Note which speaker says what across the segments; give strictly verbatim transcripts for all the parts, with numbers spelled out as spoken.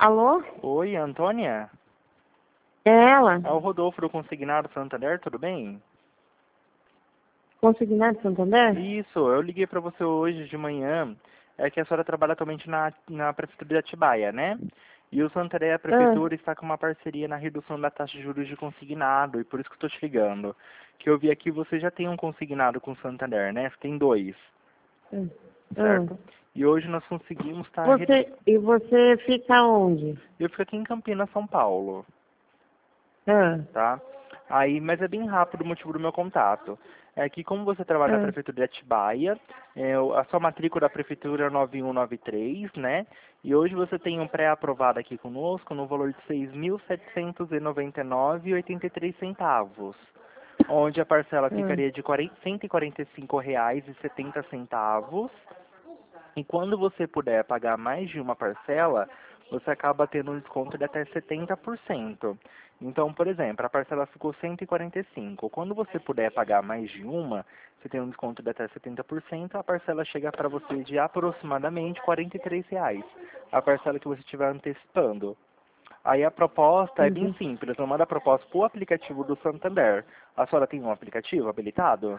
Speaker 1: Alô?
Speaker 2: Oi, Antônia?
Speaker 1: É ela?
Speaker 2: É o Rodolfo do Consignado Santander, tudo bem?
Speaker 1: Consignado Santander?
Speaker 2: Isso, eu liguei para você hoje de manhã. É que a senhora trabalha atualmente na, na Prefeitura de Atibaia, né? E o Santander, a
Speaker 1: Ah,
Speaker 2: Prefeitura, está com uma parceria na redução da taxa de juros de consignado, e por isso que estou te ligando. Que eu vi aqui, você já tem um consignado com o Santander, né? Você tem dois,
Speaker 1: ah, ah.
Speaker 2: certo? E hoje nós conseguimos estar...
Speaker 1: Você, e você fica onde?
Speaker 2: Eu fico aqui em Campinas, São Paulo.
Speaker 1: Ah,
Speaker 2: Tá? Aí, mas é bem rápido o motivo do meu contato. É que como você trabalha na
Speaker 1: ah,
Speaker 2: Prefeitura de Atibaia, é, o- a sua matrícula da Prefeitura é nove um nove três, né? E hoje você tem um pré-aprovado aqui conosco no valor de seis mil setecentos e noventa e nove reais e oitenta e três centavos, onde a parcela
Speaker 1: ah.
Speaker 2: ficaria de quarenta cento e quarenta e cinco reais e setenta centavos. E quando você puder pagar mais de uma parcela, você acaba tendo um desconto de até setenta por cento. Então, por exemplo, a parcela ficou cento e quarenta e cinco. Quando você puder pagar mais de uma, você tem um desconto de até setenta por cento, a parcela chega para você de aproximadamente quarenta e três reais, a parcela que você estiver antecipando. Aí a proposta é bem
Speaker 1: Entendi.
Speaker 2: simples, eu mando a proposta para o aplicativo do Santander. A senhora tem um aplicativo habilitado?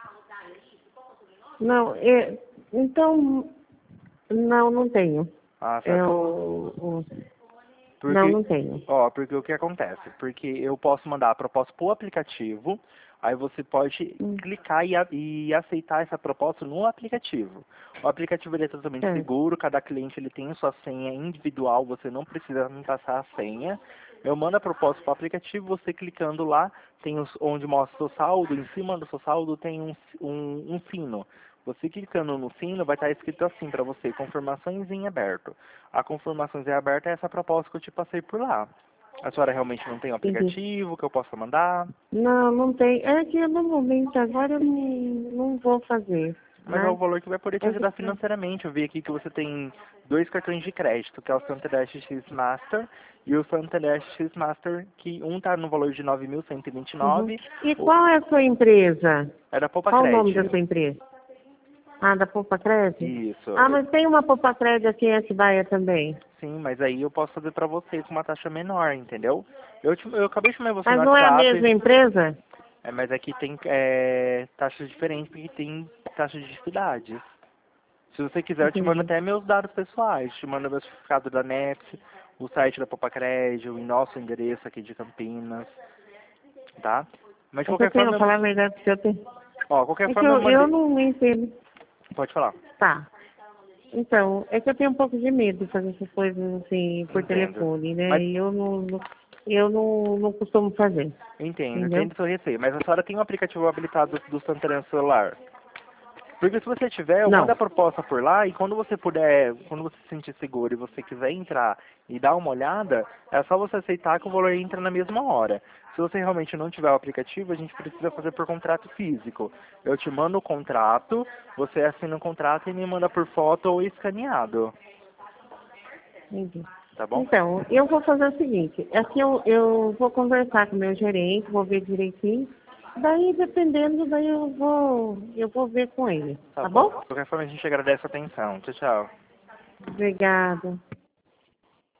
Speaker 1: Não, é, então, não, não tenho.
Speaker 2: Ah,
Speaker 1: É
Speaker 2: certo.
Speaker 1: o, o- não,
Speaker 2: Porque,
Speaker 1: não tenho.
Speaker 2: ó, porque o que acontece? Porque eu posso mandar a proposta pro aplicativo, aí você pode
Speaker 1: Hum,
Speaker 2: clicar e, a- e aceitar essa proposta no aplicativo. O aplicativo ele é totalmente
Speaker 1: certo.
Speaker 2: seguro, cada cliente ele tem sua senha individual, você não precisa me passar a senha. Eu mando a proposta para o aplicativo, você clicando lá, tem os, onde mostra o seu saldo, em cima do seu saldo tem um, um, um sino. Você clicando no sino, vai estar escrito assim para você, confirmações em aberto. A confirmações em aberto é essa proposta que eu te passei por lá. A senhora realmente não tem um
Speaker 1: Entendi.
Speaker 2: aplicativo que eu possa mandar?
Speaker 1: Não, não tem. É que no momento agora eu não, não vou fazer,
Speaker 2: Mas é o
Speaker 1: né?
Speaker 2: valor que vai poder te
Speaker 1: É que,
Speaker 2: ajudar financeiramente. Eu vi aqui que você tem dois cartões de crédito, que é o Santander X Master e o Santander X Master, que um está no valor de nove mil cento e vinte e
Speaker 1: uhum.
Speaker 2: nove,
Speaker 1: E
Speaker 2: o
Speaker 1: qual é a sua empresa?
Speaker 2: é da Poupa
Speaker 1: Qual o nome da
Speaker 2: Crédito.
Speaker 1: sua empresa? Ah, da Poupa Crédito?
Speaker 2: Isso.
Speaker 1: Ah, mas tem uma Poupa Crédito aqui em Atibaia também.
Speaker 2: Sim, mas aí eu posso fazer pra você com uma taxa menor, entendeu? Eu, te, eu acabei de chamar você no
Speaker 1: Mas não é a
Speaker 2: WhatsApp,
Speaker 1: mesma empresa?
Speaker 2: é, mas aqui tem é, taxas diferentes porque tem taxas de cidades. Se você quiser, eu te mando
Speaker 1: Entendi.
Speaker 2: até meus dados pessoais. Te mando meu certificado da Nefs, o site da Popacred, o nosso endereço aqui de Campinas, tá? Mas de
Speaker 1: É que eu
Speaker 2: qualquer
Speaker 1: tenho,
Speaker 2: forma,
Speaker 1: vou
Speaker 2: eu
Speaker 1: falar
Speaker 2: vou...
Speaker 1: a verdade pra você, eu tenho.
Speaker 2: Ó, qualquer
Speaker 1: É que
Speaker 2: forma eu
Speaker 1: eu, eu
Speaker 2: mandei...
Speaker 1: não entendo.
Speaker 2: Pode falar.
Speaker 1: Tá. Então, é que eu tenho um pouco de medo de fazer essas coisas assim por
Speaker 2: Entendo.
Speaker 1: telefone, né?
Speaker 2: Mas,
Speaker 1: E eu não, não- eu não, não costumo fazer,
Speaker 2: entendo,
Speaker 1: entendeu?
Speaker 2: entendo o seu receio. Mas a senhora tem um aplicativo habilitado do Santander no celular? Porque se você tiver, eu mando
Speaker 1: Não.
Speaker 2: a proposta por lá e quando você puder, quando você se sentir seguro e você quiser entrar e dar uma olhada, é só você aceitar que o valor entra na mesma hora. Se você realmente não tiver o aplicativo, a gente precisa fazer por contrato físico. Eu te mando o contrato, você assina o contrato e me manda por foto ou escaneado,
Speaker 1: Entendi.
Speaker 2: tá bom?
Speaker 1: Então, eu vou fazer o seguinte, é que eu, eu vou conversar com o meu gerente, vou ver direitinho, daí dependendo, daí eu vou, eu vou ver com ele,
Speaker 2: Tá
Speaker 1: tá
Speaker 2: bom.
Speaker 1: bom?
Speaker 2: De qualquer forma, a gente agradece a atenção. Tchau, tchau.
Speaker 1: Obrigada.